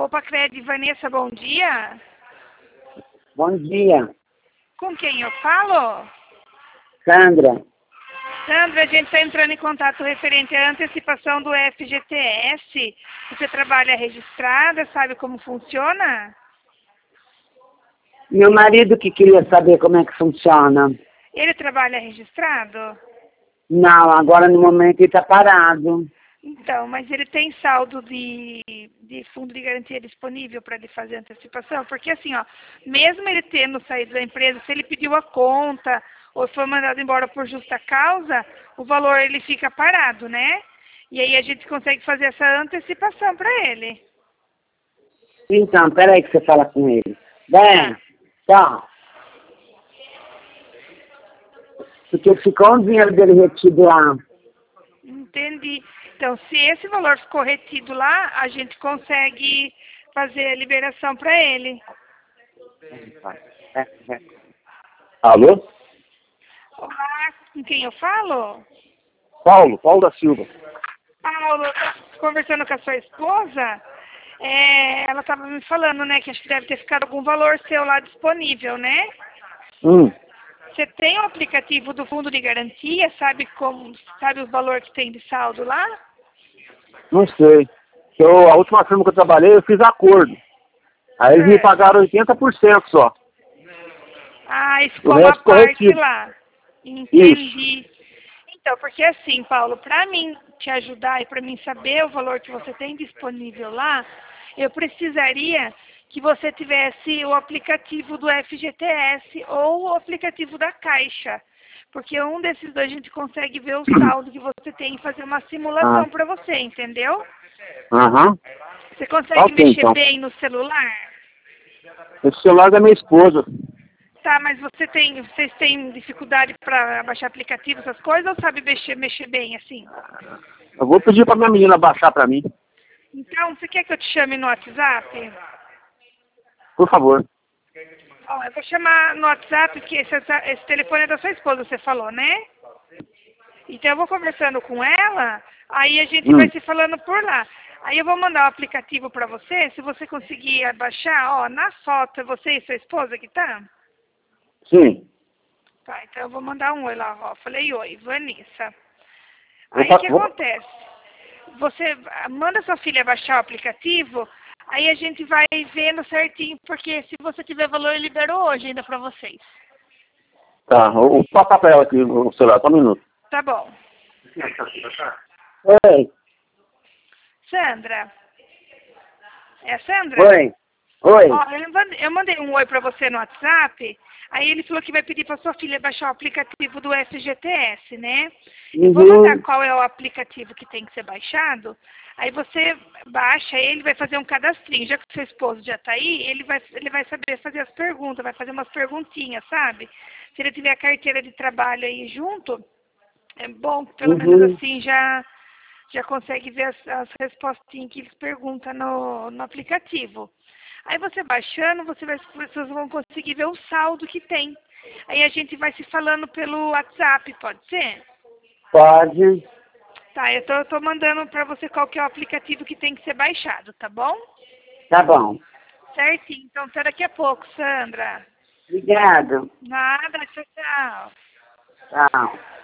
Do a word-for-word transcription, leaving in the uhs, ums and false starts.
Opa, Cred, Vanessa, bom dia. Bom dia. Com quem eu falo? Sandra. Sandra, a gente está entrando em contato referente à antecipação do F G T S. Você trabalha registrada, sabe como funciona? Meu marido que queria saber como é que funciona. Ele trabalha registrado? Não, agora no momento ele está parado. Então, mas ele tem saldo de, de fundo de garantia disponível para ele fazer antecipação? Porque assim, ó, mesmo ele tendo saído da empresa, se ele pediu a conta ou foi mandado embora por justa causa, o valor ele fica parado, né? E aí a gente consegue fazer essa antecipação para ele. Então, peraí que você fala com ele. Bem, tá. Porque ficou um dinheiro dele retido lá. Entendi. Então, se esse valor ficou retido lá, a gente consegue fazer a liberação para ele. Alô? Olá, com quem eu falo? Paulo, Paulo da Silva. Paulo, eu tô conversando com a sua esposa, é, ela estava me falando, né, que acho que deve ter ficado algum valor seu lá disponível, né? Hum, Você tem o aplicativo do fundo de garantia, sabe como, sabe o valor que tem de saldo lá? não sei. Eu, a última firma que eu trabalhei, eu fiz acordo. Aí eles me Certo. pagaram oitenta por cento só. Ah, e O ficou uma resto parte corretivo. lá. Entendi. Então, porque assim, Paulo, para mim te ajudar e para mim saber o valor que você tem disponível lá, eu precisaria que você tivesse o aplicativo do F G T S ou o aplicativo da Caixa. Porque um desses dois a gente consegue ver o saldo que você tem e fazer uma simulação Ah. para você, entendeu? Aham. Você consegue Ok, mexer então. bem no celular? Esse celular da minha esposa. Tá, mas você tem, vocês têm dificuldade para baixar aplicativo, essas coisas, ou sabe mexer, mexer bem assim? Eu vou pedir pra minha menina baixar pra mim. Então, você quer que eu te chame no WhatsApp? Por favor. Ó, eu vou chamar no WhatsApp, que esse, esse telefone é da sua esposa, você falou, né? Então eu vou conversando com ela, aí a gente Hum. vai se falando por lá. Aí eu vou mandar o aplicativo para você, se você conseguir baixar, ó, na foto, é você e sua esposa que tá? Sim. Tá, então eu vou mandar um oi lá, ó. Falei oi, Vanessa. Vou Aí o fa- que vou- acontece? Você manda sua filha baixar o aplicativo, aí a gente vai vendo certinho, porque se você tiver valor, eu libero hoje ainda pra vocês. Tá, eu vou passar pra ela aqui o celular, só um minuto. Tá bom. Oi. Sandra. É a Sandra? Oi. Oi. Ó, eu mandei, eu mandei um oi pra você no WhatsApp, aí ele falou que vai pedir pra sua filha baixar o aplicativo do F G T S, né? Eu vou Uhum. mandar qual é o aplicativo que tem que ser baixado, aí você baixa ele, vai fazer um cadastrinho. Já que o seu esposo já tá aí, ele vai, ele vai saber fazer as perguntas, vai fazer umas perguntinhas, sabe? Se ele tiver a carteira de trabalho aí junto, é bom, pelo Uhum. menos assim já, já consegue ver as, as respostinhas que eles perguntam no, no aplicativo. Aí você baixando, você vai, vocês vão conseguir ver o saldo que tem. Aí a gente vai se falando pelo WhatsApp, pode ser? Pode. Tá, eu tô, eu tô mandando pra você qual que é o aplicativo que tem que ser baixado, tá bom? Tá bom. Certinho, então até daqui a pouco, Sandra. Obrigado. Nada, tchau, tchau. Tchau.